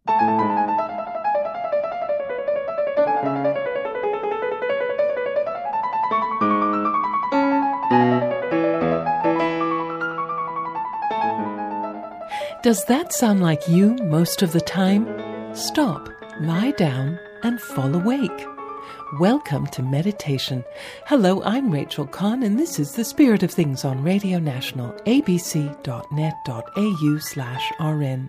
Does that sound like you most of the time? Stop, lie down, and fall awake. Welcome to meditation. Hello, I'm Rachel Kahn, and this is The Spirit of Things on Radio National, abc.net.au/rn.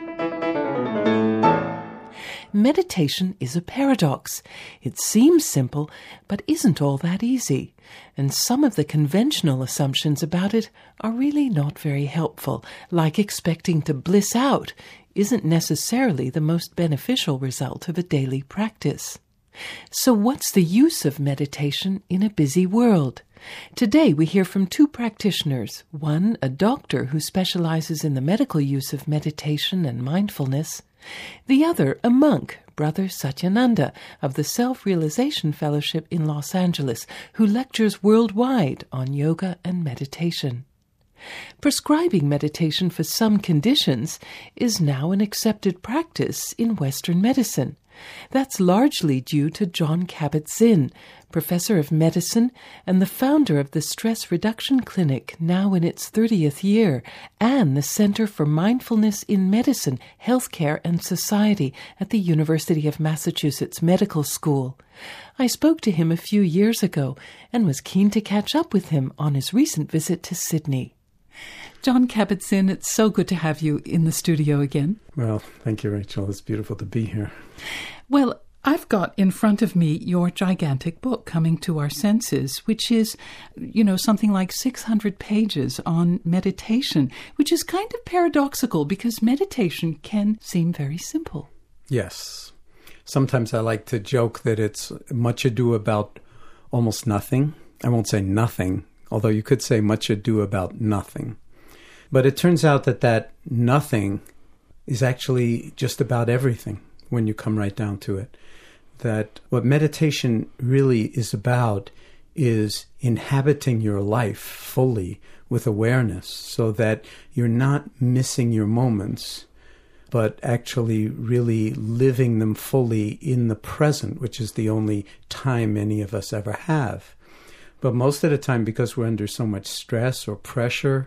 Meditation is a paradox. It seems simple, but isn't all that easy. And some of the conventional assumptions about it are really not very helpful, like expecting to bliss out isn't necessarily the most beneficial result of a daily practice. So what's the use of meditation in a busy world? Today we hear from two practitioners, one a doctor who specializes in the medical use of meditation and mindfulness, the other a monk, Brother Satyananda of the Self-Realization Fellowship in Los Angeles, who lectures worldwide on yoga and meditation. Prescribing meditation for some conditions is now an accepted practice in Western medicine. That's largely due to Jon Kabat-Zinn, professor of medicine and the founder of the Stress Reduction Clinic, now in its 30th year, and the Center for Mindfulness in Medicine, Healthcare and Society at the University of Massachusetts Medical School. I spoke to him a few years ago and was keen to catch up with him on his recent visit to Sydney. Jon Kabat-Zinn, it's so good to have you in the studio again. Well, thank you, Rachel. It's beautiful to be here. Well, I've got in front of me your gigantic book, Coming to Our Senses, which is, something like 600 pages on meditation, which is kind of paradoxical because meditation can seem very simple. Yes. Sometimes I like to joke that it's much ado about almost nothing. I won't say nothing, although you could say much ado about nothing. But it turns out that nothing is actually just about everything when you come right down to it. That what meditation really is about is inhabiting your life fully with awareness so that you're not missing your moments, but actually really living them fully in the present, which is the only time any of us ever have. But most of the time, because we're under so much stress or pressure,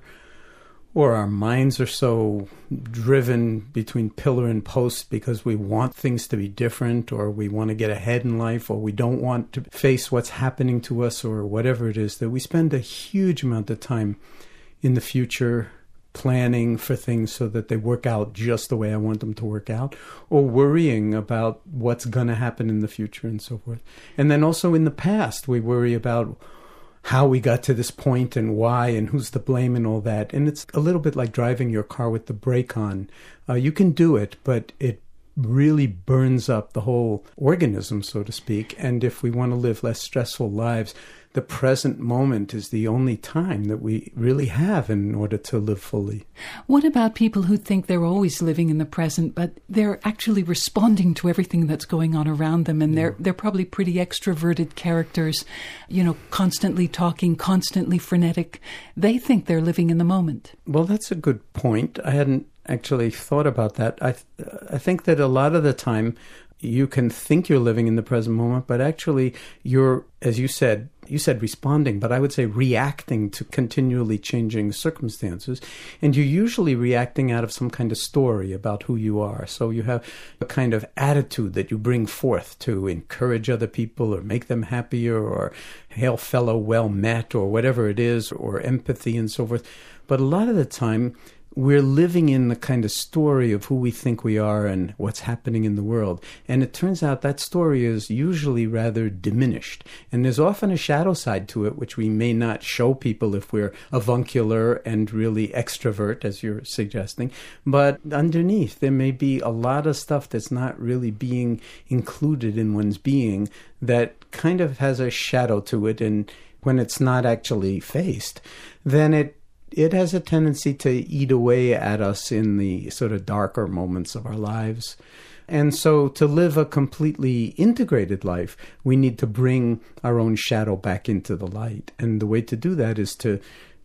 or our minds are so driven between pillar and post because we want things to be different, or we want to get ahead in life, or we don't want to face what's happening to us, or whatever it is, that we spend a huge amount of time in the future planning for things so that they work out just the way I want them to work out, or worrying about what's going to happen in the future and so forth. And then also in the past, we worry about how we got to this point and why and who's to blame and all that. And it's a little bit like driving your car with the brake on. You can do it, but it really burns up the whole organism, so to speak. And if we want to live less stressful lives, the present moment is the only time that we really have in order to live fully. What about people who think they're always living in the present, but they're actually responding to everything that's going on around them, and they're probably pretty extroverted characters, constantly talking, constantly frenetic. They think they're living in the moment. Well, that's a good point. I hadn't actually thought about that. I think that a lot of the time you can think you're living in the present moment, but actually you're, as you said responding, but I would say reacting to continually changing circumstances. And you're usually reacting out of some kind of story about who you are. So you have a kind of attitude that you bring forth to encourage other people or make them happier, or hail fellow well met, or whatever it is, or empathy and so forth. But a lot of the time, we're living in the kind of story of who we think we are and what's happening in the world. And it turns out that story is usually rather diminished. And there's often a shadow side to it, which we may not show people if we're avuncular and really extrovert, as you're suggesting. But underneath, there may be a lot of stuff that's not really being included in one's being that kind of has a shadow to it. And when it's not actually faced, then it has a tendency to eat away at us in the sort of darker moments of our lives. And so to live a completely integrated life, we need to bring our own shadow back into the light. And the way to do that is to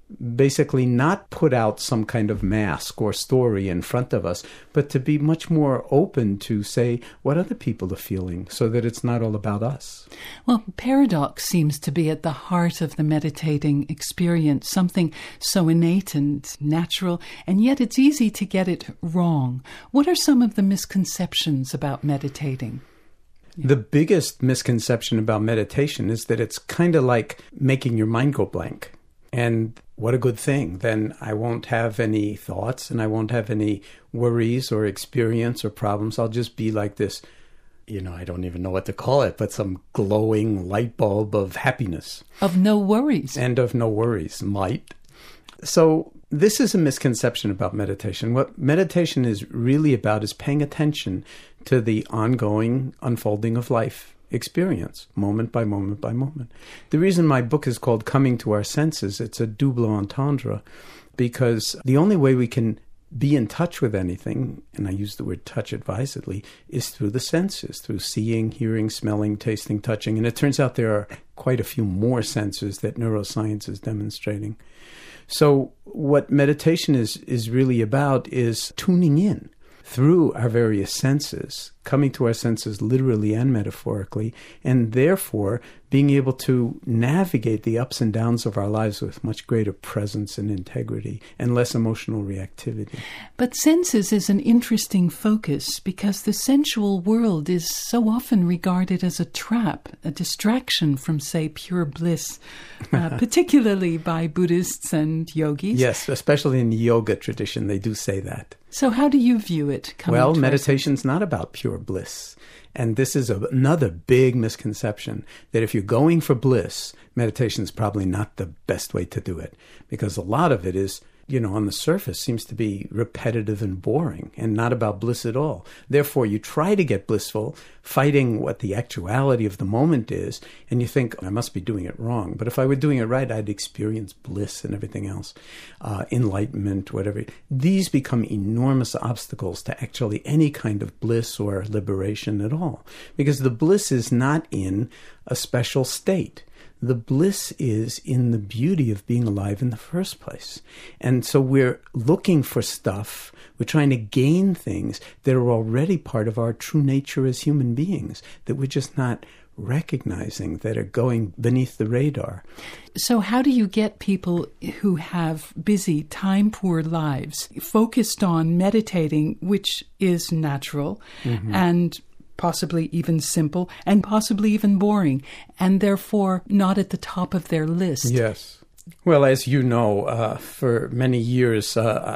basically not put out some kind of mask or story in front of us, but to be much more open to say what other people are feeling so that it's not all about us. Well, paradox seems to be at the heart of the meditating experience, something so innate and natural, and yet it's easy to get it wrong. What are some of the misconceptions about meditating? The biggest misconception about meditation is that it's kind of like making your mind go blank. And what a good thing. Then I won't have any thoughts and I won't have any worries or experience or problems. I'll just be like this, I don't even know what to call it, but some glowing light bulb of happiness. Of no worries. And of no worries, light. So this is a misconception about meditation. What meditation is really about is paying attention to the ongoing unfolding of life experience, moment by moment by moment. The reason my book is called Coming to Our Senses, it's a double entendre, because the only way we can be in touch with anything, and I use the word touch advisedly, is through the senses, through seeing, hearing, smelling, tasting, touching. And it turns out there are quite a few more senses that neuroscience is demonstrating. So what meditation is really about is tuning in through our various senses, coming to our senses literally and metaphorically, and therefore being able to navigate the ups and downs of our lives with much greater presence and integrity and less emotional reactivity. But senses is an interesting focus because the sensual world is so often regarded as a trap, a distraction from, say, pure bliss, particularly by Buddhists and yogis. Yes, especially in the yoga tradition, they do say that. So how do you view it? Well, meditation's not about pure bliss. And this is another big misconception, that if you're going for bliss, meditation is probably not the best way to do it. Because a lot of it is, on the surface, seems to be repetitive and boring and not about bliss at all. Therefore, you try to get blissful, fighting what the actuality of the moment is, and you think, I must be doing it wrong. But if I were doing it right, I'd experience bliss and everything else, enlightenment, whatever. These become enormous obstacles to actually any kind of bliss or liberation at all, because the bliss is not in a special state. The bliss is in the beauty of being alive in the first place. And so we're looking for stuff, we're trying to gain things that are already part of our true nature as human beings, that we're just not recognizing, that are going beneath the radar. So how do you get people who have busy, time-poor lives focused on meditating, which is natural, and possibly even simple, and possibly even boring, and therefore not at the top of their list? Yes. Well, as you know, for many years,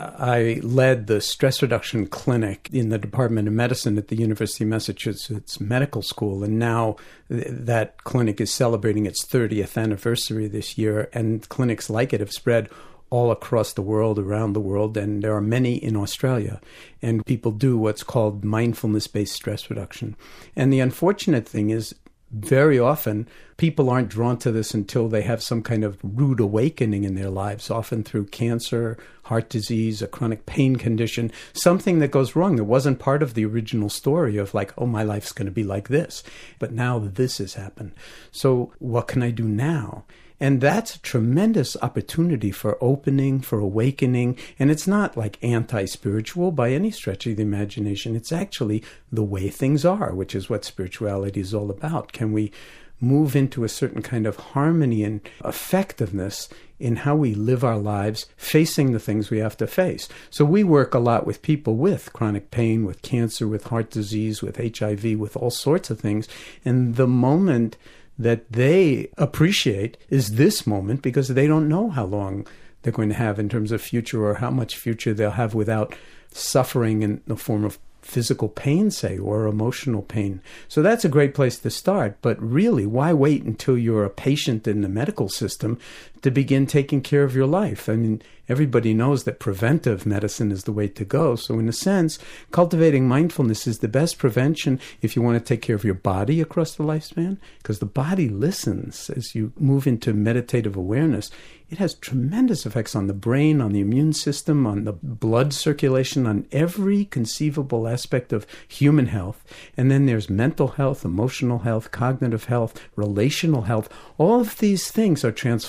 I led the stress reduction clinic in the Department of Medicine at the University of Massachusetts Medical School. And now that clinic is celebrating its 30th anniversary this year, and clinics like it have spread all across the world, around the world, and there are many in Australia. And people do what's called mindfulness-based stress reduction. And the unfortunate thing is, very often, people aren't drawn to this until they have some kind of rude awakening in their lives, often through cancer, heart disease, a chronic pain condition, something that goes wrong that wasn't part of the original story of like, oh, my life's going to be like this. But now this has happened. So what can I do now? And that's a tremendous opportunity for opening, for awakening. And it's not like anti-spiritual by any stretch of the imagination. It's actually the way things are, which is what spirituality is all about. Can we move into a certain kind of harmony and effectiveness in how we live our lives, facing the things we have to face? So we work a lot with people with chronic pain, with cancer, with heart disease, with HIV, with all sorts of things. And the moment that they appreciate is this moment, because they don't know how long they're going to have in terms of future, or how much future they'll have without suffering in the form of physical pain, say, or emotional pain. So that's a great place to start. But really, why wait until you're a patient in the medical system to begin taking care of your life? I mean, everybody knows that preventive medicine is the way to go. So in a sense, cultivating mindfulness is the best prevention if you want to take care of your body across the lifespan, because the body listens as you move into meditative awareness. It has tremendous effects on the brain, on the immune system, on the blood circulation, on every conceivable aspect of human health. And then there's mental health, emotional health, cognitive health, relational health. All of these things are transformed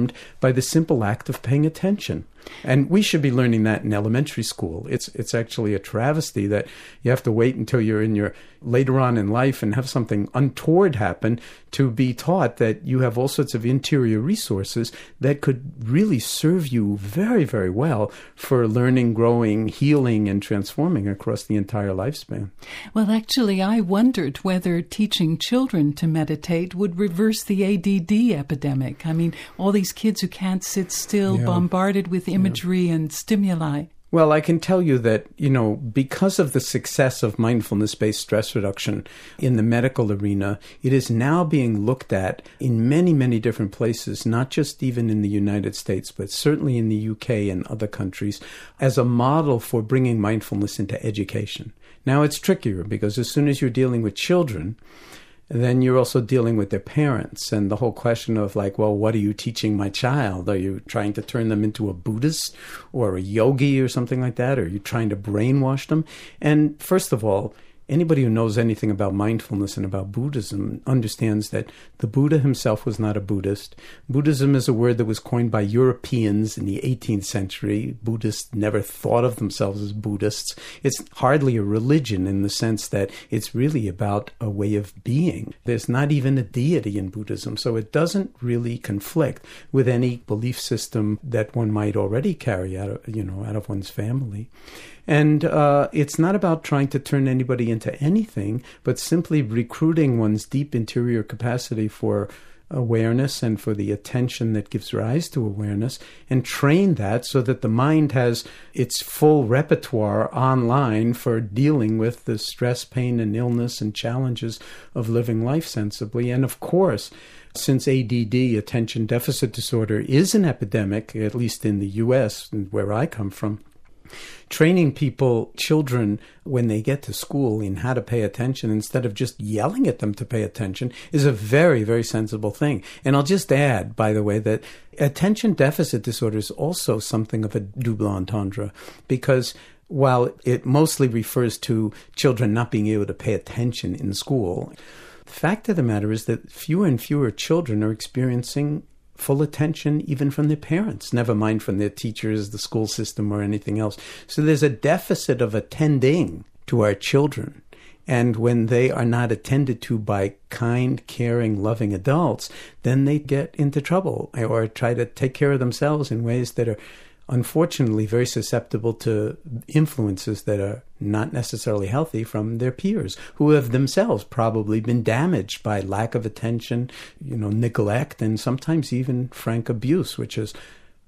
transformed by the simple act of paying attention. And we should be learning that in elementary school. It's actually a travesty that you have to wait until you're in your later on in life and have something untoward happen to be taught that you have all sorts of interior resources that could really serve you very, very well for learning, growing, healing, and transforming across the entire lifespan. Well, actually, I wondered whether teaching children to meditate would reverse the ADD epidemic. I mean, all these kids who can't sit still, bombarded with imagery and stimuli. Well, I can tell you that, because of the success of mindfulness-based stress reduction in the medical arena, it is now being looked at in many, many different places, not just even in the United States, but certainly in the UK and other countries, as a model for bringing mindfulness into education. Now, it's trickier because as soon as you're dealing with children, then you're also dealing with their parents and the whole question of what are you teaching my child? Are you trying to turn them into a Buddhist or a yogi or something like that? Or are you trying to brainwash them? And first of all, anybody who knows anything about mindfulness and about Buddhism understands that the Buddha himself was not a Buddhist. Buddhism is a word that was coined by Europeans in the 18th century. Buddhists never thought of themselves as Buddhists. It's hardly a religion in the sense that it's really about a way of being. There's not even a deity in Buddhism, so it doesn't really conflict with any belief system that one might already carry out of one's family. And it's not about trying to turn anybody into anything, but simply recruiting one's deep interior capacity for awareness and for the attention that gives rise to awareness, and train that so that the mind has its full repertoire online for dealing with the stress, pain, and illness and challenges of living life sensibly. And of course, since ADD, attention deficit disorder, is an epidemic, at least in the U.S., where I come from, training children, when they get to school in how to pay attention instead of just yelling at them to pay attention is a very, very sensible thing. And I'll just add, by the way, that attention deficit disorder is also something of a double entendre, because while it mostly refers to children not being able to pay attention in school, the fact of the matter is that fewer and fewer children are experiencing full attention even from their parents, never mind from their teachers, the school system, or anything else. So there's a deficit of attending to our children. And when they are not attended to by kind, caring, loving adults, then they get into trouble or try to take care of themselves in ways that are unfortunately very susceptible to influences that are not necessarily healthy from their peers, who have themselves probably been damaged by lack of attention, neglect, and sometimes even frank abuse, which is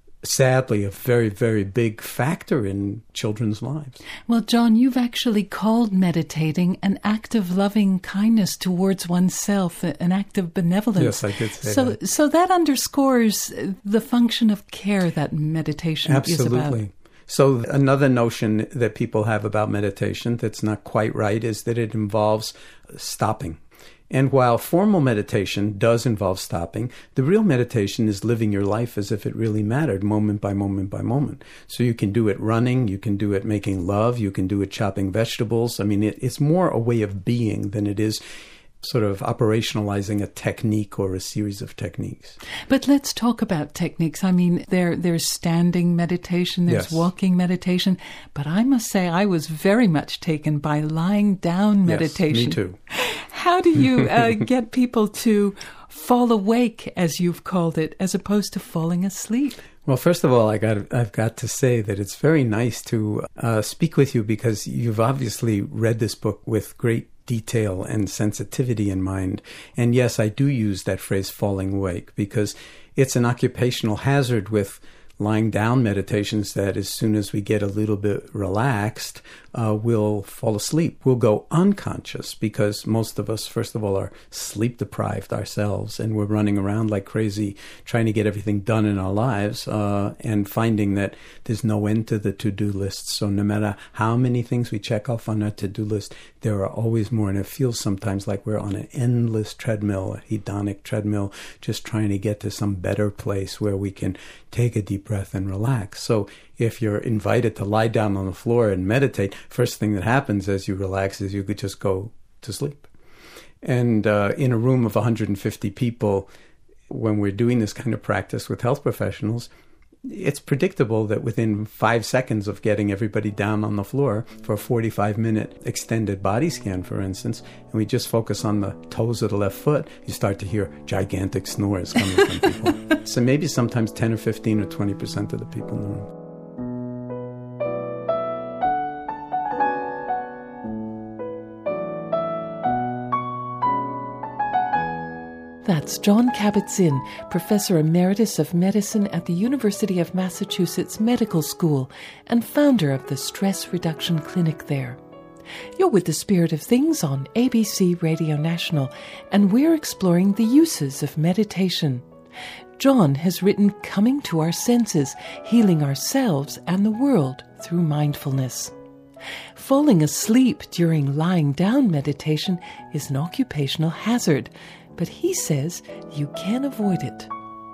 sadly a very, very big factor in children's lives. Well, John, you've actually called meditating an act of loving kindness towards oneself, an act of benevolence. Yes, I did say that. So that underscores the function of care that meditation is about. Absolutely. So another notion that people have about meditation that's not quite right is that it involves stopping. And while formal meditation does involve stopping, the real meditation is living your life as if it really mattered, moment by moment by moment. So you can do it running, you can do it making love, you can do it chopping vegetables. I mean, it's more a way of being than it is sort of operationalizing a technique or a series of techniques. But let's talk about techniques. I mean, there's standing meditation, there's walking meditation, but I must say I was very much taken by lying down meditation. Yes, me too. How do you get people to fall awake, as you've called it, as opposed to falling asleep? Well, first of all, I've got to say that it's very nice to speak with you, because you've obviously read this book with great detail and sensitivity in mind. And yes, I do use that phrase falling awake, because it's an occupational hazard with lying down meditations that as soon as we get a little bit relaxed, we'll fall asleep. We'll go unconscious, because most of us, first of all, are sleep deprived ourselves, and we're running around like crazy trying to get everything done in our lives, and finding that there's no end to the to-do list. So no matter how many things we check off on our to-do list, there are always more, and it feels sometimes like we're on an endless treadmill, a hedonic treadmill, just trying to get to some better place where we can take a deep breath and relax. So if you're invited to lie down on the floor and meditate, first thing that happens as you relax is you could just go to sleep. And in a room of 150 people, when we're doing this kind of practice with health professionals, it's predictable that within 5 seconds of getting everybody down on the floor for a 45-minute extended body scan, for instance, and we just focus on the toes of the left foot, you start to hear gigantic snores coming from people. So maybe sometimes 10 or 15 or 20% of the people in the room. That's Jon Kabat-Zinn, Professor Emeritus of Medicine at the University of Massachusetts Medical School and founder of the Stress Reduction Clinic there. You're with The Spirit of Things on ABC Radio National, and we're exploring the uses of meditation. Jon has written Coming to Our Senses, Healing Ourselves and the World Through Mindfulness. Falling asleep during lying down meditation is an occupational hazard, but he says you can avoid it.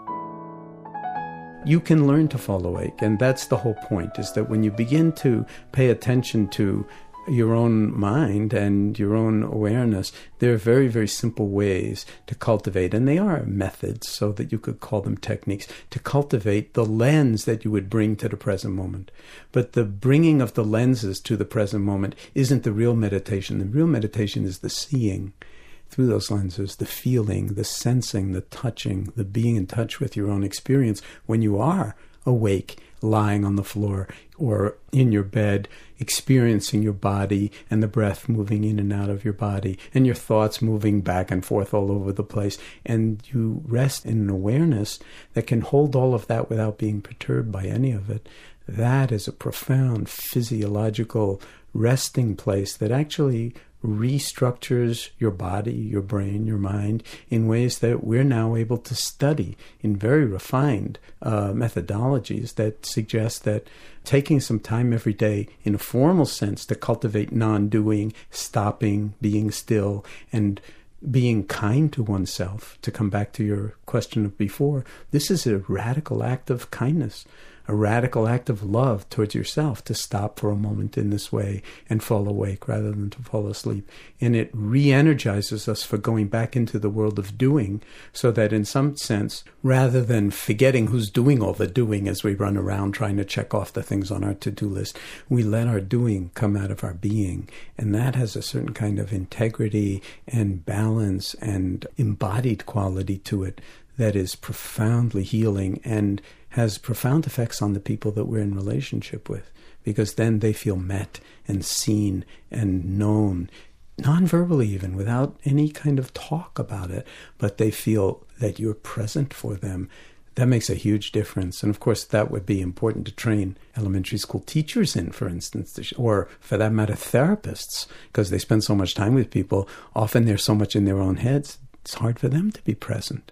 You can learn to fall awake, and that's the whole point, is that when you begin to pay attention to your own mind and your own awareness, there are very, very simple ways to cultivate, and they are methods, so that you could call them techniques, to cultivate the lens that you would bring to the present moment. But the bringing of the lenses to the present moment isn't the real meditation. The real meditation is the seeing through those lenses, the feeling, the sensing, the touching, the being in touch with your own experience when you are awake, lying on the floor or in your bed, experiencing your body and the breath moving in and out of your body and your thoughts moving back and forth all over the place. And you rest in an awareness that can hold all of that without being perturbed by any of it. That is a profound physiological resting place that actually restructures your body, your brain, your mind in ways that we're now able to study in very refined methodologies that suggest that taking some time every day in a formal sense to cultivate non-doing, stopping, being still, and being kind to oneself, to come back to your question of before, this is a radical act of kindness, a radical act of love towards yourself, to stop for a moment in this way and fall awake rather than to fall asleep. And it re-energizes us for going back into the world of doing, so that in some sense, rather than forgetting who's doing all the doing as we run around trying to check off the things on our to-do list, we let our doing come out of our being. And that has a certain kind of integrity and balance and embodied quality to it that is profoundly healing and has profound effects on the people that we're in relationship with, because then they feel met and seen and known, non-verbally even, without any kind of talk about it, but they feel that you're present for them. That makes a huge difference. And of course, that would be important to train elementary school teachers in, for instance, or for that matter, therapists, because they spend so much time with people. Often they're so much in their own heads, it's hard for them to be present.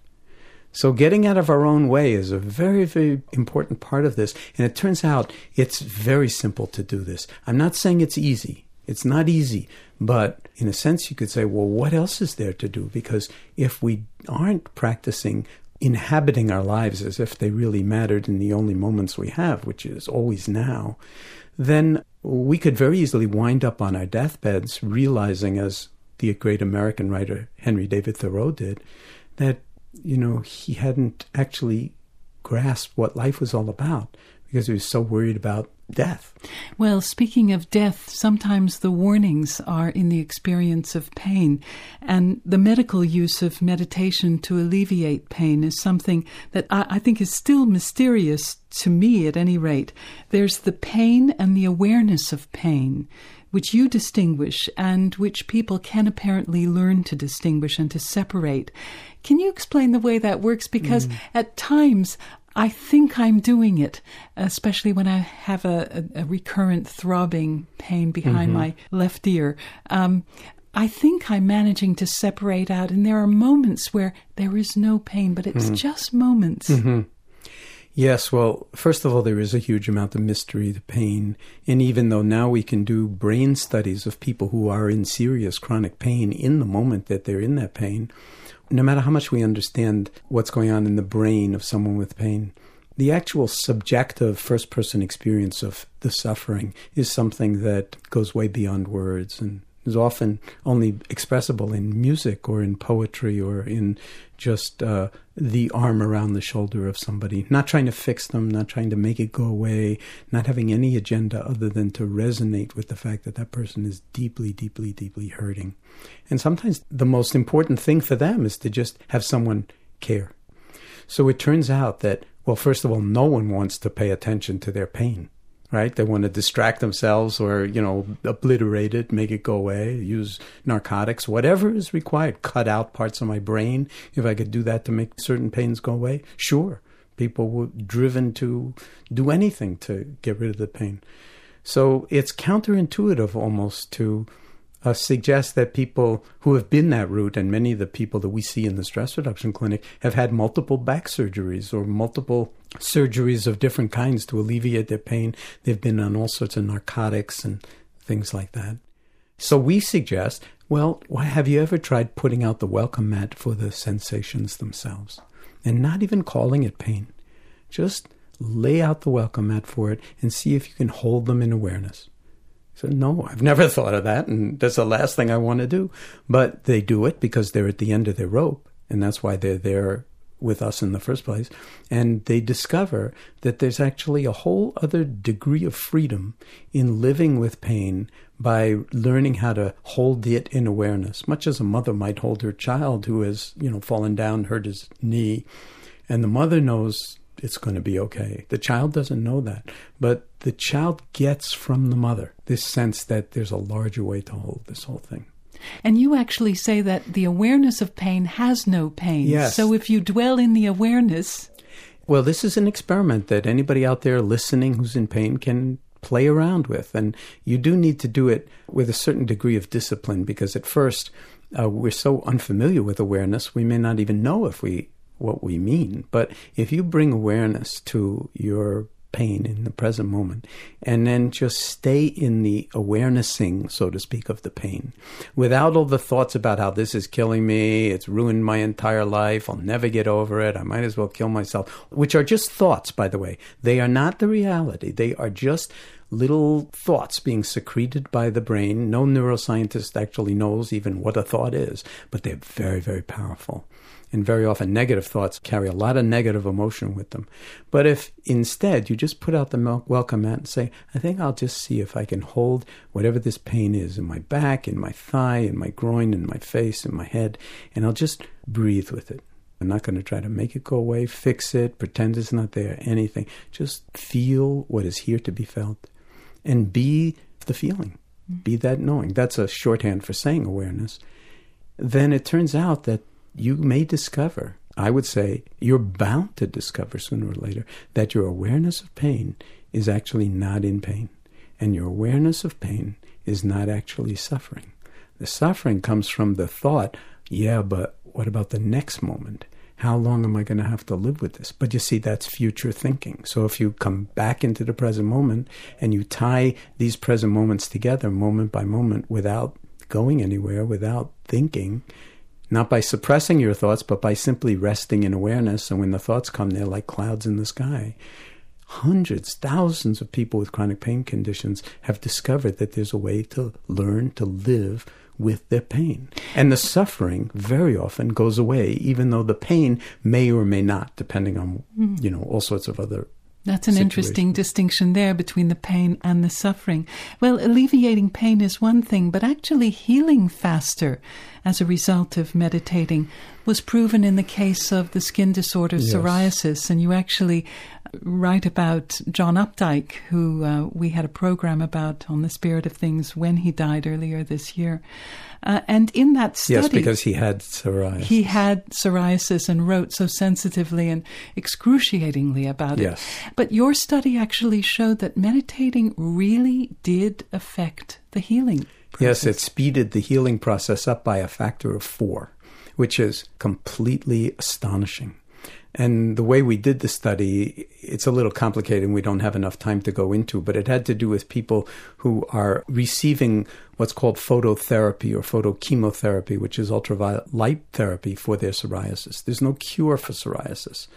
So getting out of our own way is a very, very important part of this. And it turns out it's very simple to do this. I'm not saying it's easy. It's not easy. But in a sense, you could say, well, what else is there to do? Because if we aren't practicing inhabiting our lives as if they really mattered in the only moments we have, which is always now, then we could very easily wind up on our deathbeds realizing, as the great American writer Henry David Thoreau did, that he hadn't actually grasped what life was all about because he was so worried about death. Well, speaking of death, sometimes the warnings are in the experience of pain, and the medical use of meditation to alleviate pain is something that I think is still mysterious to me, at any rate. There's the pain and the awareness of pain, which you distinguish and which people can apparently learn to distinguish and to separate. Can you explain the way that works? Because at times I think I'm doing it, especially when I have a recurrent throbbing pain behind my left ear. I think I'm managing to separate out, and there are moments where there is no pain, but it's just moments. Yes, well, first of all, there is a huge amount of mystery to pain. And even though now we can do brain studies of people who are in serious chronic pain in the moment that they're in that pain, no matter how much we understand what's going on in the brain of someone with pain, the actual subjective first-person experience of the suffering is something that goes way beyond words and is often only expressible in music or in poetry or in just the arm around the shoulder of somebody, not trying to fix them, not trying to make it go away, not having any agenda other than to resonate with the fact that that person is deeply, deeply, deeply hurting. And sometimes the most important thing for them is to just have someone care. So it turns out that, well, first of all, no one wants to pay attention to their pain. Right? They want to distract themselves or, obliterate it, make it go away, use narcotics, whatever is required. Cut out parts of my brain. If I could do that to make certain pains go away, sure. People were driven to do anything to get rid of the pain. So it's counterintuitive almost to suggest that people who have been that route, and many of the people that we see in the stress reduction clinic have had multiple back surgeries or multiple surgeries of different kinds to alleviate their pain. They've been on all sorts of narcotics and things like that. So we suggest, well, have you ever tried putting out the welcome mat for the sensations themselves? And not even calling it pain. Just lay out the welcome mat for it and see if you can hold them in awareness. So no, I've never thought of that, and that's the last thing I want to do. But they do it because they're at the end of their rope, and that's why they're there with us in the first place. And they discover that there's actually a whole other degree of freedom in living with pain by learning how to hold it in awareness, much as a mother might hold her child who has, fallen down, hurt his knee, and the mother knows it's going to be okay. The child doesn't know that, but the child gets from the mother this sense that there's a larger way to hold this whole thing. And you actually say that the awareness of pain has no pain. Yes. So if you dwell in the awareness... Well, this is an experiment that anybody out there listening who's in pain can play around with. And you do need to do it with a certain degree of discipline, because at first we're so unfamiliar with awareness, we may not even know what we mean. But if you bring awareness to your pain in the present moment and then just stay in the awarenessing, so to speak, of the pain without all the thoughts about how this is killing me, it's ruined my entire life, I'll never get over it, I might as well kill myself, which are just thoughts, by the way. They are not the reality. They are just little thoughts being secreted by the brain. No neuroscientist actually knows even what a thought is, but they're very, very powerful. And very often negative thoughts carry a lot of negative emotion with them. But if instead you just put out the welcome mat and say, I think I'll just see if I can hold whatever this pain is in my back, in my thigh, in my groin, in my face, in my head, and I'll just breathe with it. I'm not going to try to make it go away, fix it, pretend it's not there, anything. Just feel what is here to be felt and be the feeling, be that knowing. That's a shorthand for saying awareness. Then it turns out that you may discover, I would say you're bound to discover sooner or later, that your awareness of pain is actually not in pain. And your awareness of pain is not actually suffering. The suffering comes from the thought, yeah, but what about the next moment? How long am I going to have to live with this? But you see, that's future thinking. So if you come back into the present moment and you tie these present moments together moment by moment without going anywhere, without thinking, not by suppressing your thoughts, but by simply resting in awareness. And when the thoughts come, they're like clouds in the sky. Hundreds, thousands of people with chronic pain conditions have discovered that there's a way to learn to live with their pain. And the suffering very often goes away, even though the pain may or may not, depending on, all sorts of other That's an interesting distinction there between the pain and the suffering. Well, alleviating pain is one thing, but actually healing faster as a result of meditating was proven in the case of the skin disorder psoriasis. And you actually write about John Updike, who we had a program about on The Spirit of Things when he died earlier this year. And in that study... Yes, because he had psoriasis. He had psoriasis and wrote so sensitively and excruciatingly about it. Yes. But your study actually showed that meditating really did affect the healing process. Yes, it speeded the healing process up by a factor of 4, which is completely astonishing. And the way we did the study, it's a little complicated and we don't have enough time to go into, but it had to do with people who are receiving what's called phototherapy or photochemotherapy, which is ultraviolet light therapy for their psoriasis. There's no cure for psoriasis.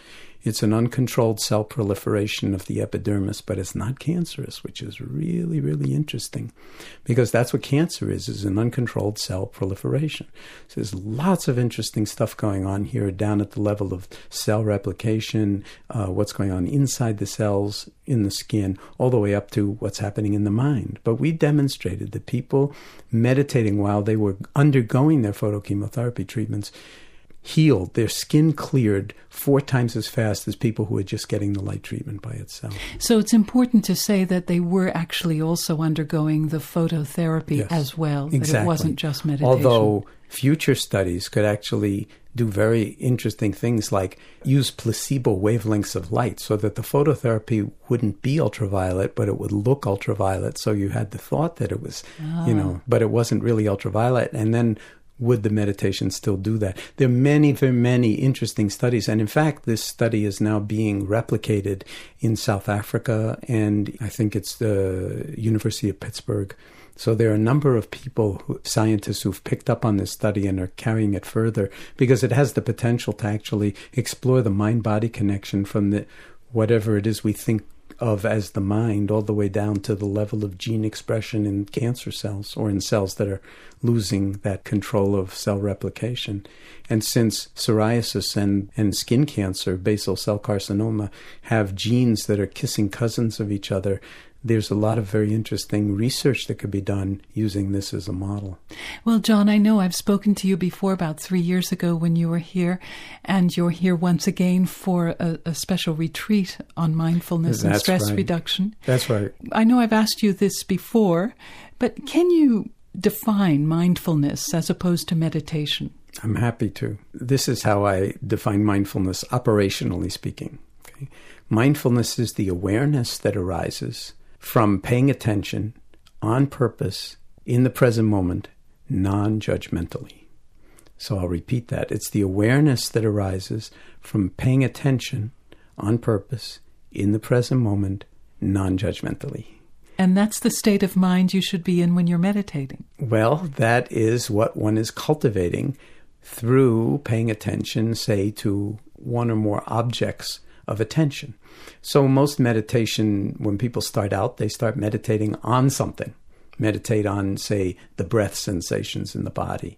It's an uncontrolled cell proliferation of the epidermis, but it's not cancerous, which is really, really interesting, because that's what cancer is an uncontrolled cell proliferation. So there's lots of interesting stuff going on here down at the level of cell replication, what's going on inside the cells, in the skin, all the way up to what's happening in the mind. But we demonstrated that people meditating while they were undergoing their photochemotherapy treatments healed, their skin cleared 4 times as fast as people who were just getting the light treatment by itself. So it's important to say that they were actually also undergoing the phototherapy as well, exactly. That it wasn't just meditation. Although future studies could actually do very interesting things like use placebo wavelengths of light so that the phototherapy wouldn't be ultraviolet, but it would look ultraviolet. So you had the thought that it was, but it wasn't really ultraviolet. And then would the meditation still do that? There are many, very many interesting studies. And in fact, this study is now being replicated in South Africa, and I think it's the University of Pittsburgh. So there are a number of people, scientists, who've picked up on this study and are carrying it further because it has the potential to actually explore the mind-body connection from the whatever it is we think of as the mind all the way down to the level of gene expression in cancer cells or in cells that are losing that control of cell replication. And since psoriasis and skin cancer, basal cell carcinoma, have genes that are kissing cousins of each other, there's a lot of very interesting research that could be done using this as a model. Well, John, I know I've spoken to you before about 3 years ago when you were here, and you're here once again for a special retreat on mindfulness and stress reduction. That's right. I know I've asked you this before, but can you define mindfulness as opposed to meditation? I'm happy to. This is how I define mindfulness, operationally speaking. Okay? Mindfulness is the awareness that arises from paying attention on purpose in the present moment, non-judgmentally. So I'll repeat that. It's the awareness that arises from paying attention on purpose in the present moment, non-judgmentally. And that's the state of mind you should be in when you're meditating. Well, that is what one is cultivating through paying attention, say, to one or more objects of attention. So most meditation, when people start out, they start meditating on something. Meditate on, say, the breath sensations in the body,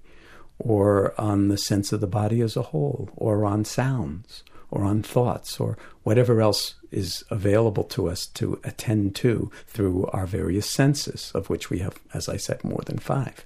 or on the sense of the body as a whole, or on sounds, or on thoughts, or whatever else is available to us to attend to through our various senses, of which we have, as I said, more than 5.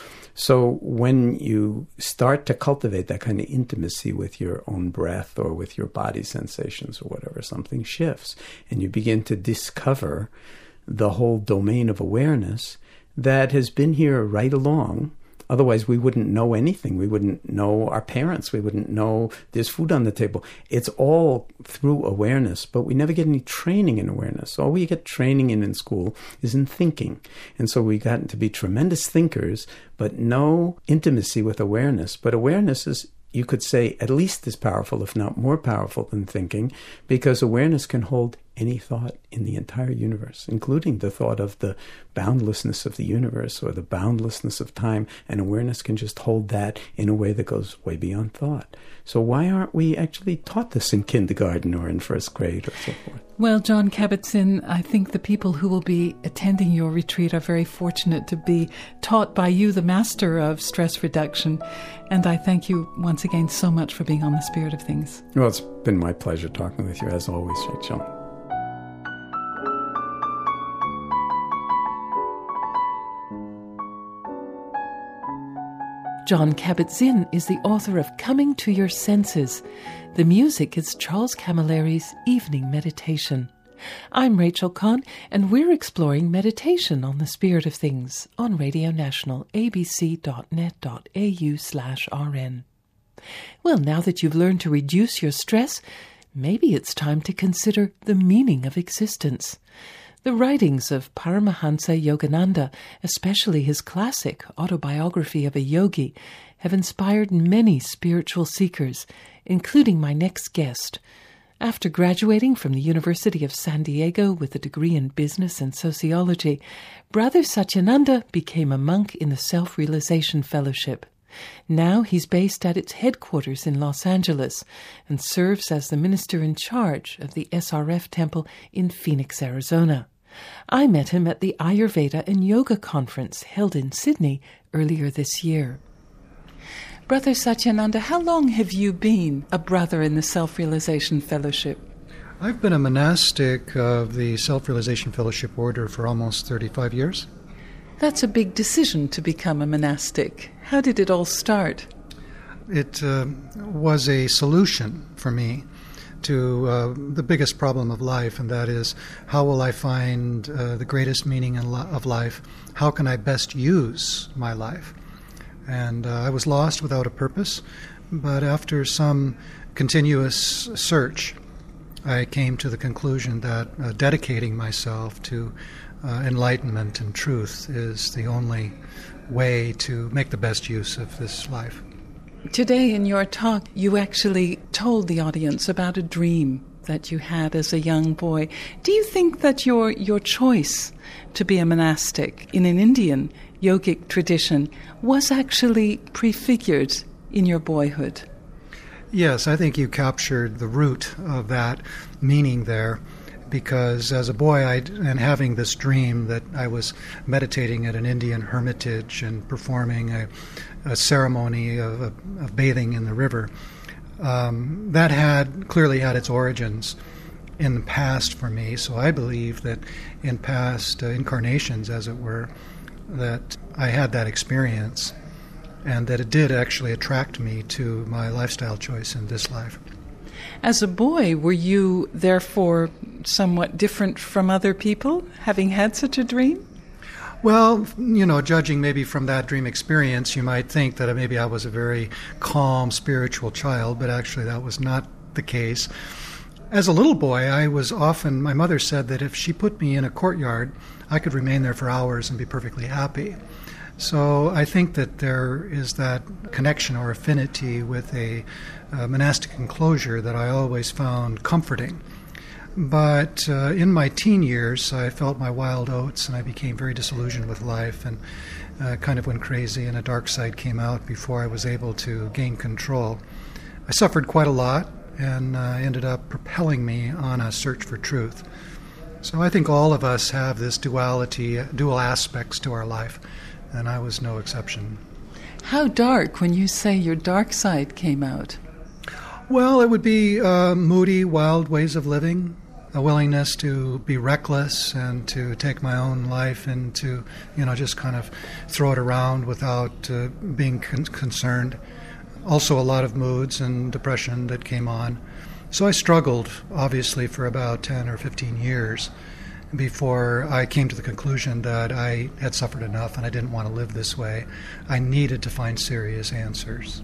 So when you start to cultivate that kind of intimacy with your own breath or with your body sensations or whatever, something shifts, and you begin to discover the whole domain of awareness that has been here right along. Otherwise, we wouldn't know anything. We wouldn't know our parents. We wouldn't know there's food on the table. It's all through awareness, but we never get any training in awareness. All we get training in school is in thinking. And so we got to be tremendous thinkers, but no intimacy with awareness. But awareness is, you could say, at least as powerful, if not more powerful than thinking, because awareness can hold any thought in the entire universe, including the thought of the boundlessness of the universe or the boundlessness of time, and awareness can just hold that in a way that goes way beyond thought. So why aren't we actually taught this in kindergarten or in first grade or so forth? Well, Jon Kabat-Zinn, I think the people who will be attending your retreat are very fortunate to be taught by you, the master of stress reduction. And I thank you once again so much for being on The Spirit of Things. Well, it's been my pleasure talking with you, as always, Rachel. Jon Kabat-Zinn is the author of Coming to Your Senses. The music is Charles Camilleri's Evening Meditation. I'm Rachel Kahn, and we're exploring meditation on The Spirit of Things on Radio National, abc.net.au/RN. Well, now that you've learned to reduce your stress, maybe it's time to consider the meaning of existence. The writings of Paramahansa Yogananda, especially his classic Autobiography of a Yogi, have inspired many spiritual seekers, including my next guest. After graduating from the University of San Diego with a degree in business and sociology, Brother Satyananda became a monk in the Self-Realization Fellowship. Now he's based at its headquarters in Los Angeles and serves as the minister in charge of the SRF temple in Phoenix, Arizona. I met him at the Ayurveda and Yoga conference held in Sydney earlier this year. Brother Satyananda, how long have you been a brother in the Self-Realization Fellowship? I've been a monastic of the Self-Realization Fellowship Order for almost 35 years. That's a big decision to become a monastic. How did it all start? It was a solution for me to the biggest problem of life, and that is, how will I find the greatest meaning of life? How can I best use my life? And I was lost without a purpose, but after some continuous search, I came to the conclusion that dedicating myself to enlightenment and truth is the only way to make the best use of this life. Today in your talk, you actually told the audience about a dream that you had as a young boy. Do you think that your choice to be a monastic in an Indian yogic tradition was actually prefigured in your boyhood? Yes, I think you captured the root of that meaning there, because as a boy, and having this dream that I was meditating at an Indian hermitage and performing a ceremony of bathing in the river, that clearly had its origins in the past for me. So I believe that in past incarnations, as it were, that I had that experience, and that it did actually attract me to my lifestyle choice in this life. As a boy, were you therefore somewhat different from other people, having had such a dream? Well, judging maybe from that dream experience, you might think that maybe I was a very calm, spiritual child, but actually that was not the case. As a little boy, my mother said that if she put me in a courtyard, I could remain there for hours and be perfectly happy. So I think that there is that connection or affinity with a monastic enclosure that I always found comforting. But in my teen years, I felt my wild oats, and I became very disillusioned with life and kind of went crazy, and a dark side came out before I was able to gain control. I suffered quite a lot, and ended up propelling me on a search for truth. So I think all of us have this dual aspects to our life, and I was no exception. How dark when you say your dark side came out? Well, it would be moody, wild ways of living, a willingness to be reckless and to take my own life and to, just kind of throw it around without being concerned. Also a lot of moods and depression that came on. So I struggled, obviously, for about 10 or 15 years before I came to the conclusion that I had suffered enough and I didn't want to live this way. I needed to find serious answers.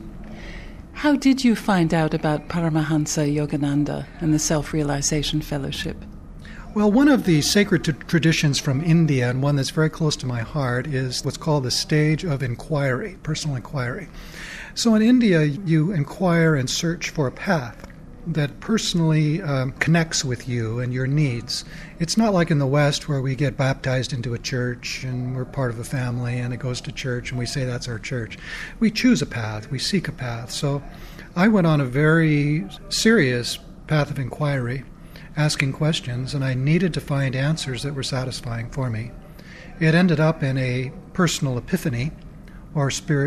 How did you find out about Paramahansa Yogananda and the Self-Realization Fellowship? Well, one of the sacred traditions from India, and one that's very close to my heart, is what's called the stage of inquiry, personal inquiry. So in India, you inquire and search for a path that personally connects with you and your needs. It's not like in the West where we get baptized into a church and we're part of a family and it goes to church and we say that's our church. We choose a path, we seek a path. So I went on a very serious path of inquiry, asking questions, and I needed to find answers that were satisfying for me. It ended up in a personal epiphany, or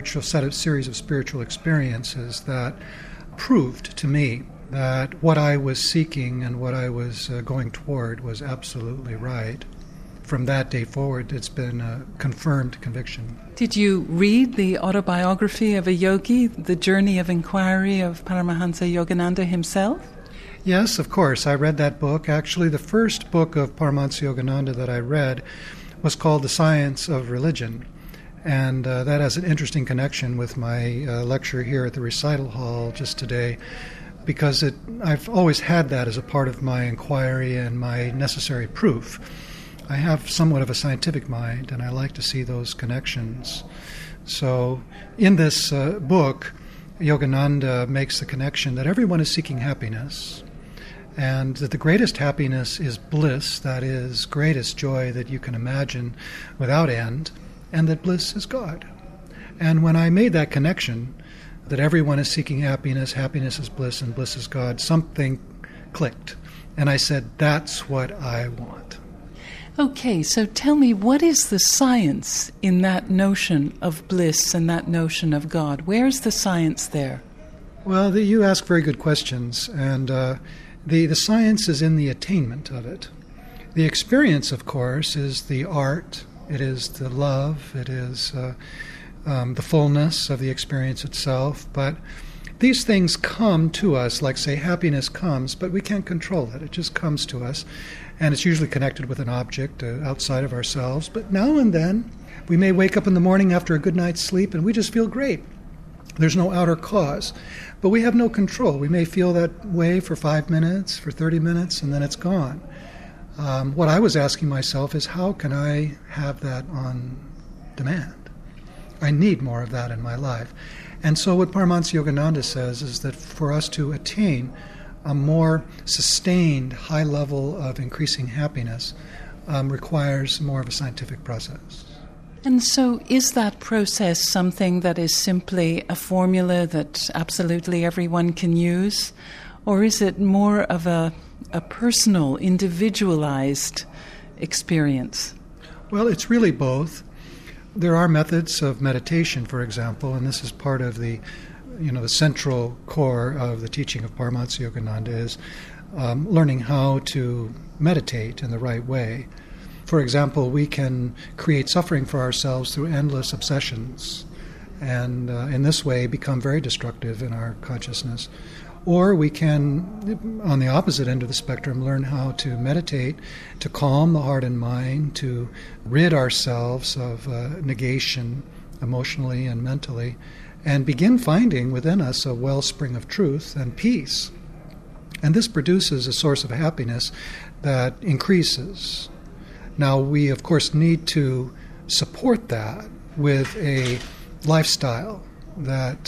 series of spiritual experiences that proved to me that what I was seeking and what I was going toward was absolutely right. From that day forward, it's been a confirmed conviction. Did you read the autobiography of a yogi, The Journey of Inquiry of Paramahansa Yogananda himself? Yes, of course. I read that book. Actually, the first book of Paramahansa Yogananda that I read was called The Science of Religion. And that has an interesting connection with my lecture here at the recital hall just today, because I've always had that as a part of my inquiry and my necessary proof. I have somewhat of a scientific mind, and I like to see those connections. So in this book, Yogananda makes the connection that everyone is seeking happiness, and that the greatest happiness is bliss, that is, greatest joy that you can imagine without end, and that bliss is God. And when I made that connection, that everyone is seeking happiness, happiness is bliss, and bliss is God, something clicked. And I said, that's what I want. Okay, so tell me, what is the science in that notion of bliss and that notion of God? Where's the science there? Well, you ask very good questions, and the science is in the attainment of it. The experience, of course, is the art, it is the love, it is the fullness of the experience itself, but these things come to us, like, say, happiness comes, but we can't control it. It just comes to us, and it's usually connected with an object outside of ourselves. But now and then, we may wake up in the morning after a good night's sleep, and we just feel great. There's no outer cause, but we have no control. We may feel that way for 5 minutes, for 30 minutes, and then it's gone. What I was asking myself is, how can I have that on demand? I need more of that in my life. And so what Paramahansa Yogananda says is that for us to attain a more sustained high level of increasing happiness requires more of a scientific process. And so is that process something that is simply a formula that absolutely everyone can use? Or is it more of a personal, individualized experience? Well, it's really both. There are methods of meditation, for example, and this is part of the central core of the teaching of Paramahansa Yogananda is learning how to meditate in the right way. For example, we can create suffering for ourselves through endless obsessions, and in this way become very destructive in our consciousness. Or we can, on the opposite end of the spectrum, learn how to meditate, to calm the heart and mind, to rid ourselves of negation emotionally and mentally, and begin finding within us a wellspring of truth and peace. And this produces a source of happiness that increases. Now, we, of course, need to support that with a lifestyle that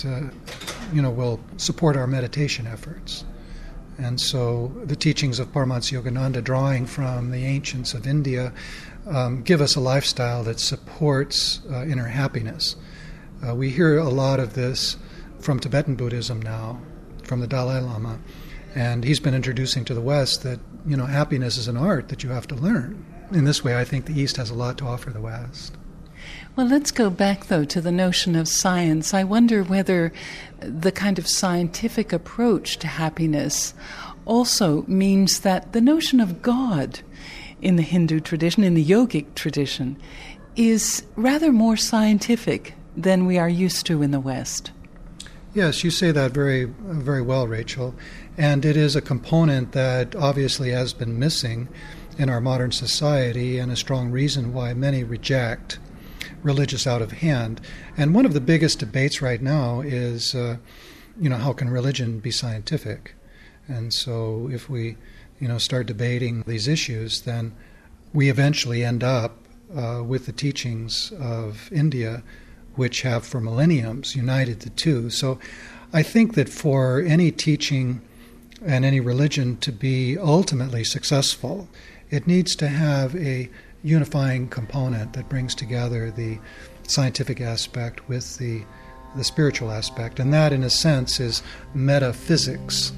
will support our meditation efforts. And so the teachings of Paramahansa Yogananda, drawing from the ancients of India, give us a lifestyle that supports inner happiness. We hear a lot of this from Tibetan Buddhism now, from the Dalai Lama, and he's been introducing to the West that happiness is an art that you have to learn. In this way, I think the East has a lot to offer the West. Well, let's go back, though, to the notion of science. I wonder whether the kind of scientific approach to happiness also means that the notion of God in the Hindu tradition, in the yogic tradition, is rather more scientific than we are used to in the West. Yes, you say that very, very well, Rachel. And it is a component that obviously has been missing in our modern society, and a strong reason why many reject religious out of hand. And one of the biggest debates right now is, how can religion be scientific? And so if we, start debating these issues, then we eventually end up with the teachings of India, which have for millenniums united the two. So I think that for any teaching and any religion to be ultimately successful, it needs to have a unifying component that brings together the scientific aspect with the spiritual aspect, and that, in a sense, is metaphysics.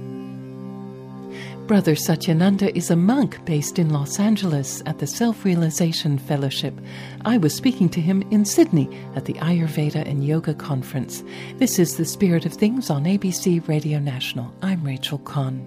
Brother Satyananda is a monk based in Los Angeles at the Self-Realization Fellowship. I was speaking to him in Sydney at the Ayurveda and Yoga Conference. This is The Spirit of Things on ABC Radio National. I'm Rachel Kahn.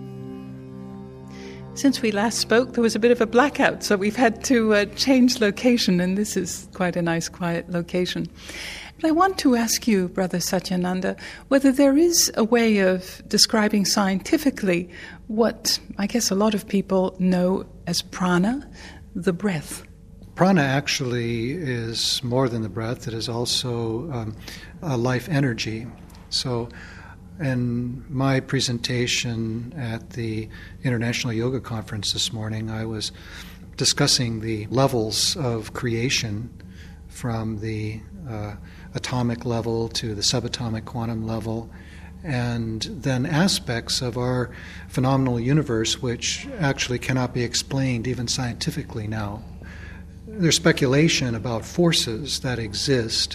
Since we last spoke, there was a bit of a blackout, so we've had to change location, and this is quite a nice, quiet location. But I want to ask you, Brother Satyananda, whether there is a way of describing scientifically what I guess a lot of people know as prana, the breath. Prana actually is more than the breath. It is also a life energy. So in my presentation at the International Yoga Conference this morning, I was discussing the levels of creation from the atomic level to the subatomic quantum level, and then aspects of our phenomenal universe which actually cannot be explained even scientifically now. There's speculation about forces that exist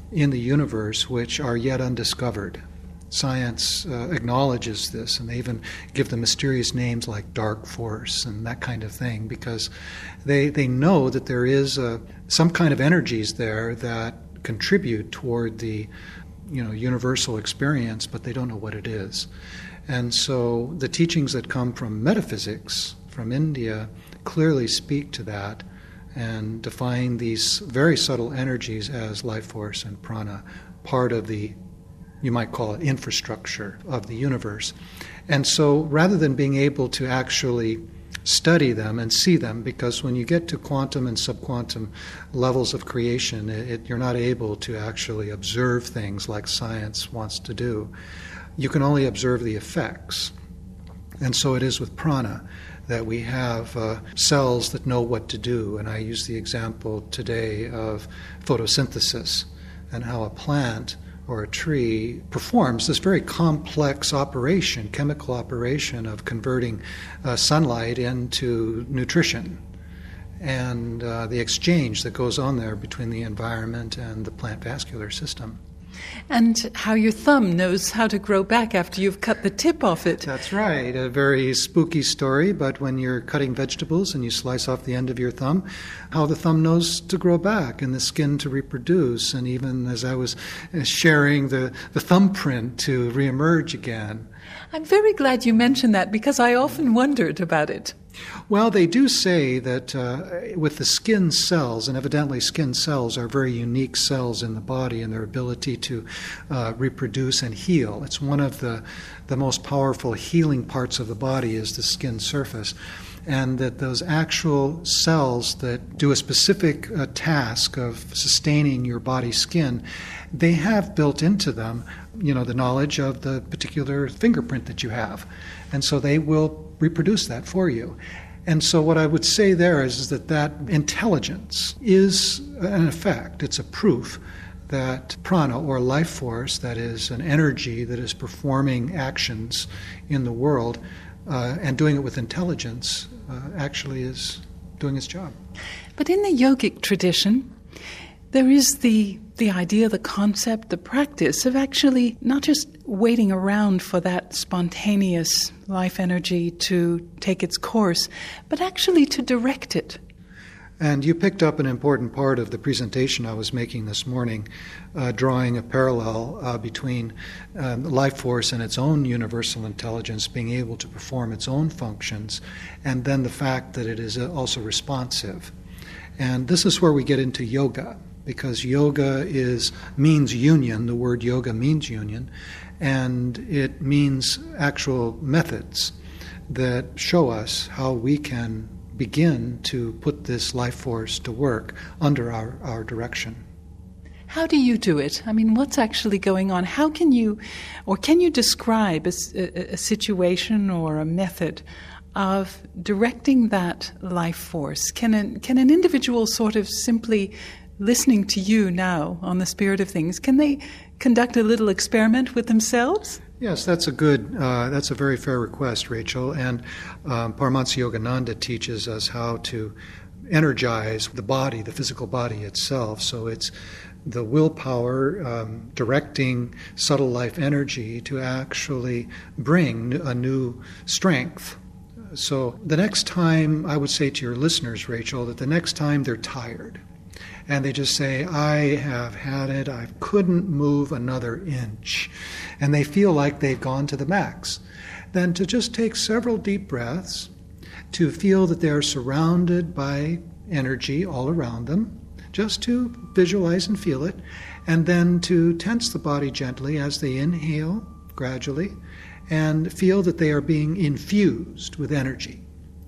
in the universe which are yet undiscovered. Science acknowledges this, and they even give them mysterious names like dark force and that kind of thing, because they know that there is some kind of energies there that contribute toward the universal experience, but they don't know what it is. And so the teachings that come from metaphysics, from India, clearly speak to that and define these very subtle energies as life force and prana, part of the, you might call it, infrastructure of the universe. And so rather than being able to actually study them and see them, because when you get to quantum and subquantum levels of creation, you're not able to actually observe things like science wants to do. You can only observe the effects. And so it is with prana that we have cells that know what to do. And I use the example today of photosynthesis and how a plant or a tree performs this very complex operation, chemical operation of converting sunlight into nutrition, and the exchange that goes on there between the environment and the plant vascular system. And how your thumb knows how to grow back after you've cut the tip off it. That's right. A very spooky story, but when you're cutting vegetables and you slice off the end of your thumb, how the thumb knows to grow back and the skin to reproduce, and even as I was sharing, the thumbprint to reemerge again. I'm very glad you mentioned that, because I often wondered about it. Well, they do say that with the skin cells, and evidently skin cells are very unique cells in the body in their ability to reproduce and heal. It's one of the most powerful healing parts of the body is the skin surface. And that those actual cells that do a specific task of sustaining your body's skin, they have built into them, the knowledge of the particular fingerprint that you have. And so they will reproduce that for you. And so what I would say there is that intelligence is an effect. It's a proof that prana, or life force, that is an energy that is performing actions in the world and doing it with intelligence, actually is doing its job. But in the yogic tradition, there is the idea, the concept, the practice of actually not just waiting around for that spontaneous life energy to take its course, but actually to direct it. And you picked up an important part of the presentation I was making this morning, drawing a parallel between life force and its own universal intelligence being able to perform its own functions, and then the fact that it is also responsive. And this is where we get into yoga, because yoga means union. The word yoga means union, and it means actual methods that show us how we can begin to put this life force to work under our direction. How do you do it? I mean, what's actually going on? How can you describe a situation or a method of directing that life force? Can an individual sort of simply listening to you now on the spirit of things, can they conduct a little experiment with themselves? Yes, that's a very fair request, Rachel. And Paramahansa Yogananda teaches us how to energize the body, the physical body itself. So it's the willpower directing subtle life energy to actually bring a new strength. So the next time, I would say to your listeners, Rachel, that the next time they're tired, and they just say, I have had it, I couldn't move another inch, and they feel like they've gone to the max, then to just take several deep breaths, to feel that they're surrounded by energy all around them, just to visualize and feel it, and then to tense the body gently as they inhale gradually, and feel that they are being infused with energy.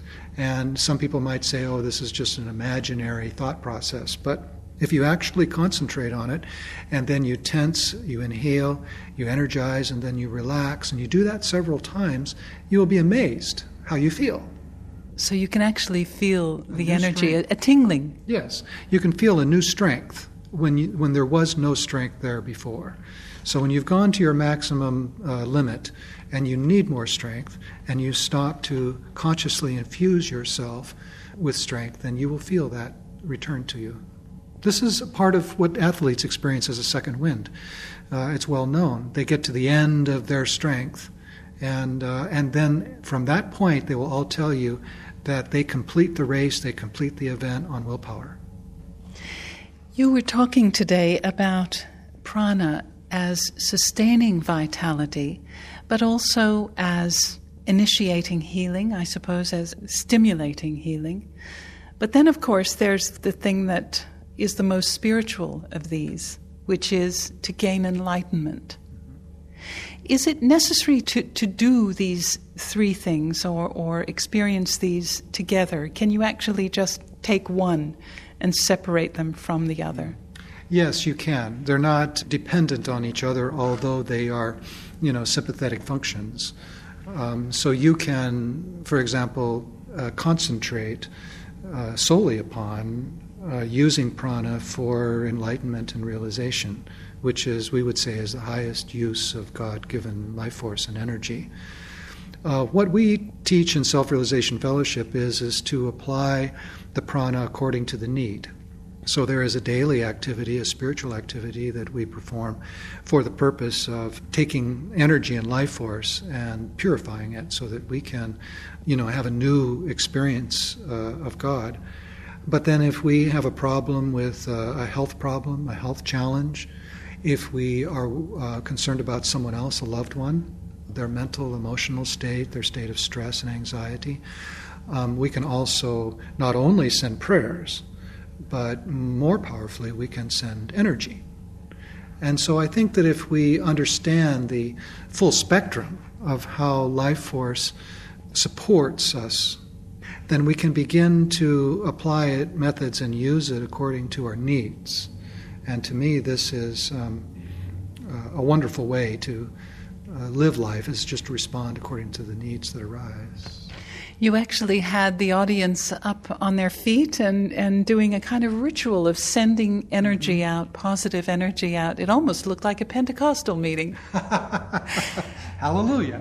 And some people might say, oh, this is just an imaginary thought process. But if you actually concentrate on it, and then you tense, you inhale, you energize, and then you relax, and you do that several times, you will be amazed how you feel. So you can actually feel the energy, a tingling. Yes, you can feel a new strength when there was no strength there before. So when you've gone to your maximum limit and you need more strength, and you stop to consciously infuse yourself with strength, then you will feel that return to you. This is part of what athletes experience as a second wind. It's well known. They get to the end of their strength, and then from that point, they will all tell you that they complete the race, they complete the event on willpower. You were talking today about prana as sustaining vitality, but also as initiating healing, I suppose, as stimulating healing. But then, of course, there's the thing that is the most spiritual of these, which is to gain enlightenment. Is it necessary to do these three things or experience these together? Can you actually just take one and separate them from the other? Yes, you can. They're not dependent on each other, although they are, sympathetic functions. So you can, for example, concentrate solely upon using prana for enlightenment and realization, which is, we would say, is the highest use of God-given life force and energy. What we teach in Self-Realization Fellowship is to apply the prana according to the need. So there is a daily activity, a spiritual activity that we perform for the purpose of taking energy and life force and purifying it so that we can, have a new experience of God. But then if we have a problem with a health problem, a health challenge, if we are concerned about someone else, a loved one, their mental, emotional state, their state of stress and anxiety, we can also not only send prayers, but more powerfully, we can send energy. And so I think that if we understand the full spectrum of how life force supports us, then we can begin to apply it, methods, and use it according to our needs. And to me, this is a wonderful way to live life, is just to respond according to the needs that arise. You actually had the audience up on their feet and doing a kind of ritual of sending energy out, positive energy out. It almost looked like a Pentecostal meeting. Hallelujah.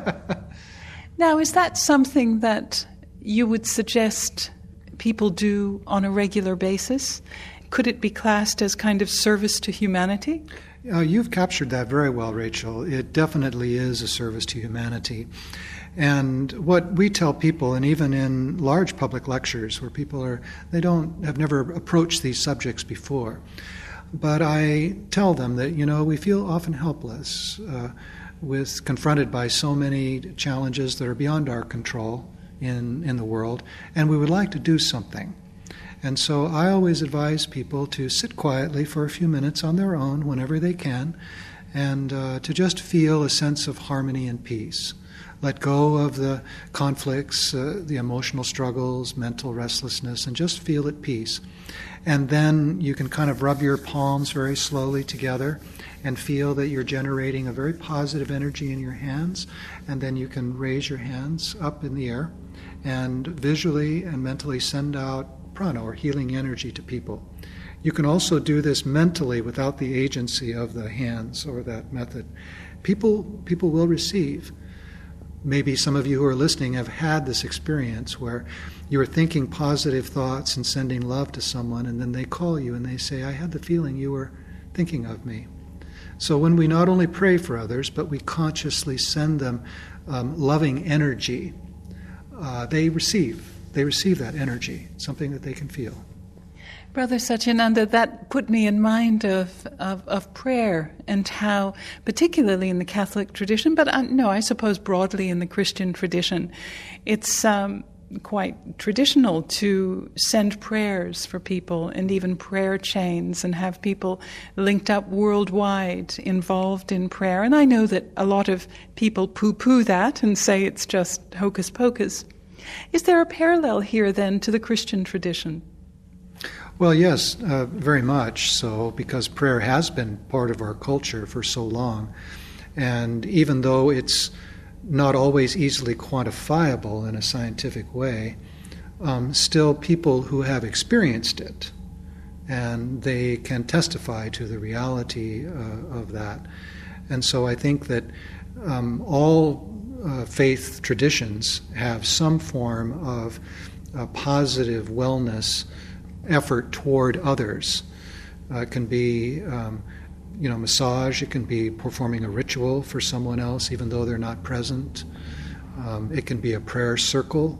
Now, is that something that you would suggest people do on a regular basis? Could it be classed as kind of service to humanity? You've captured that very well, Rachel. It definitely is a service to humanity. And what we tell people, and even in large public lectures where people have never approached these subjects before, but I tell them that, we feel often helpless, confronted by so many challenges that are beyond our control in the world, and we would like to do something. And so I always advise people to sit quietly for a few minutes on their own whenever they can, and to just feel a sense of harmony and peace. Let go of the conflicts, the emotional struggles, mental restlessness, and just feel at peace. And then you can kind of rub your palms very slowly together and feel that you're generating a very positive energy in your hands. And then you can raise your hands up in the air and visually and mentally send out prana, or healing energy, to people. You can also do this mentally without the agency of the hands or that method. People will receive. Maybe some of you who are listening have had this experience where you are thinking positive thoughts and sending love to someone, and then they call you and they say, I had the feeling you were thinking of me. So when we not only pray for others, but we consciously send them loving energy, they receive that energy, something that they can feel. Brother Satyananda, that put me in mind of prayer and how, particularly in the Catholic tradition, but I suppose broadly in the Christian tradition, it's quite traditional to send prayers for people and even prayer chains and have people linked up worldwide involved in prayer. And I know that a lot of people poo-poo that and say it's just hocus pocus. Is there a parallel here then to the Christian tradition? Well, yes, very much so, because prayer has been part of our culture for so long. And even though it's not always easily quantifiable in a scientific way, still people who have experienced it, and they can testify to the reality of that. And so I think that all faith traditions have some form of positive wellness effort toward others. It can be massage. It can be performing a ritual for someone else, even though they're not present. It can be a prayer circle.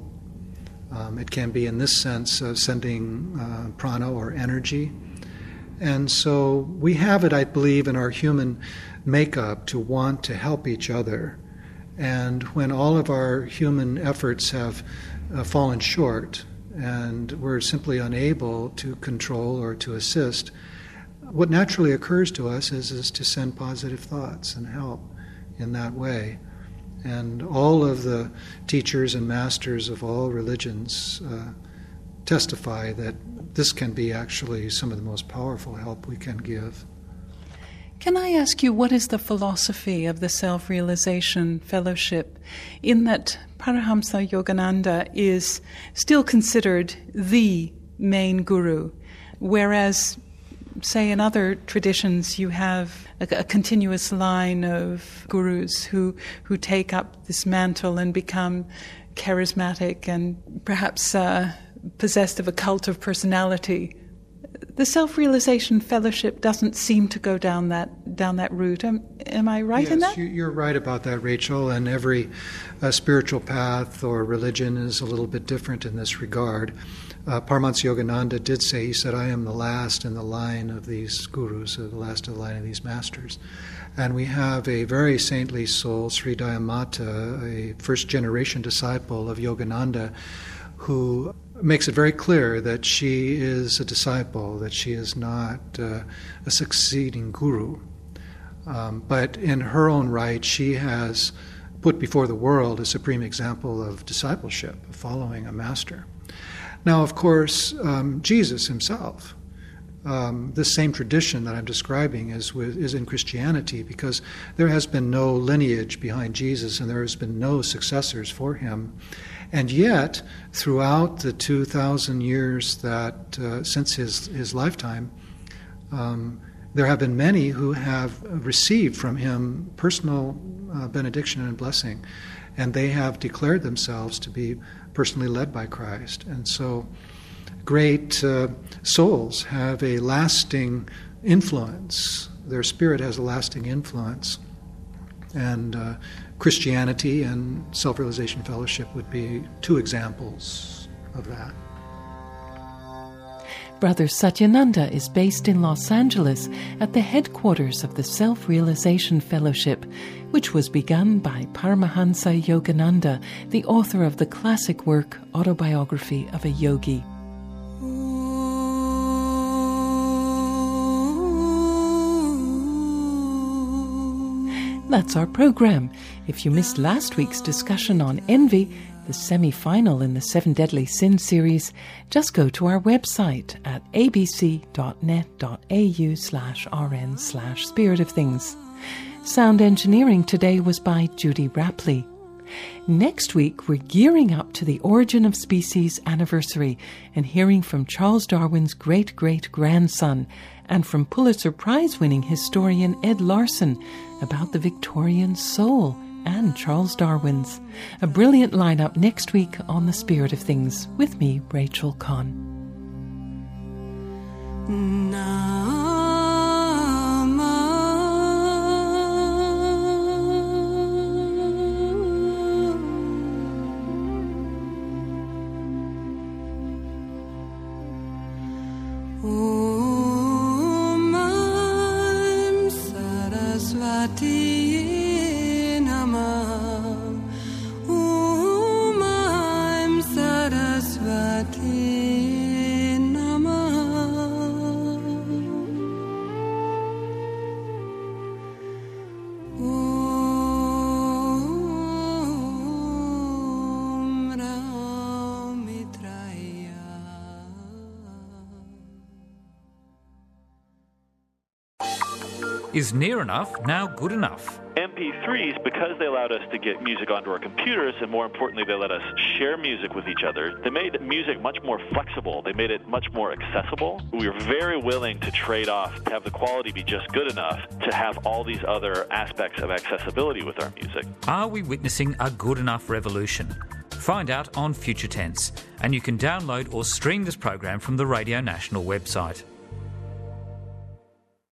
It can be, in this sense, sending prana or energy. And so we have it, I believe, in our human makeup to want to help each other. And when all of our human efforts have fallen short and we're simply unable to control or to assist, what naturally occurs to us is to send positive thoughts and help in that way. And all of the teachers and masters of all religions testify that this can be actually some of the most powerful help we can give. Can I ask you, what is the philosophy of the Self-Realization Fellowship, in that Paramahamsa Yogananda is still considered the main guru, whereas, say, in other traditions you have a continuous line of gurus who take up this mantle and become charismatic and perhaps possessed of a cult of personality. The Self-Realization Fellowship doesn't seem to go down that route. Am I right in that? Yes, you're right about that, Rachel. And every spiritual path or religion is a little bit different in this regard. Paramahansa Yogananda did say, he said, I am the last in the line of these gurus, the last in the line of these masters. And we have a very saintly soul, Sri Dayamata, a first-generation disciple of Yogananda, who makes it very clear that she is a disciple, that she is not a succeeding guru. But in her own right, she has put before the world a supreme example of discipleship, of following a master. Now, of course, Jesus himself, this same tradition that I'm describing is in Christianity, because there has been no lineage behind Jesus and there has been no successors for him. And yet, throughout the 2,000 years that since his lifetime, there have been many who have received from him personal benediction and blessing, and they have declared themselves to be personally led by Christ. And so great souls have a lasting influence. Their spirit has a lasting influence. And Christianity and Self-Realization Fellowship would be two examples of that. Brother Satyananda is based in Los Angeles at the headquarters of the Self-Realization Fellowship, which was begun by Paramahansa Yogananda, the author of the classic work Autobiography of a Yogi. That's our program. If you missed last week's discussion on envy, the semi-final in the Seven Deadly Sins series, just go to our website at abc.net.au/rn/Spirit of Things. Sound engineering today was by Judy Rapley. Next week, we're gearing up to the Origin of Species anniversary and hearing from Charles Darwin's great-great-grandson and from Pulitzer Prize-winning historian Ed Larson about the Victorian soul and Charles Darwin's. A brilliant lineup next week on The Spirit of Things with me, Rachel Kahn. Is near enough now good enough? MP3s, because they allowed us to get music onto our computers, and more importantly, they let us share music with each other, they made music much more flexible. They made it much more accessible. We were very willing to trade off, to have the quality be just good enough, to have all these other aspects of accessibility with our music. Are we witnessing a good enough revolution? Find out on Future Tense, and you can download or stream this program from the Radio National website.